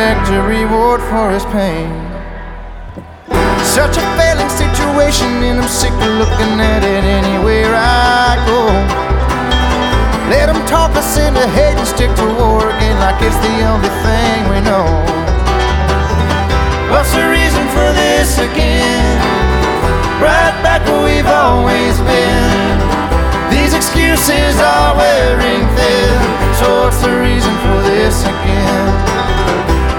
expect a reward for his pain. Such a failing situation, and I'm sick of looking at it anywhere I go. Let them talk us into hate and stick to war again like it's the only thing we know. What's the reason for this again? Right back where we've always been. These excuses are wearing thin. So what's the reason for this again?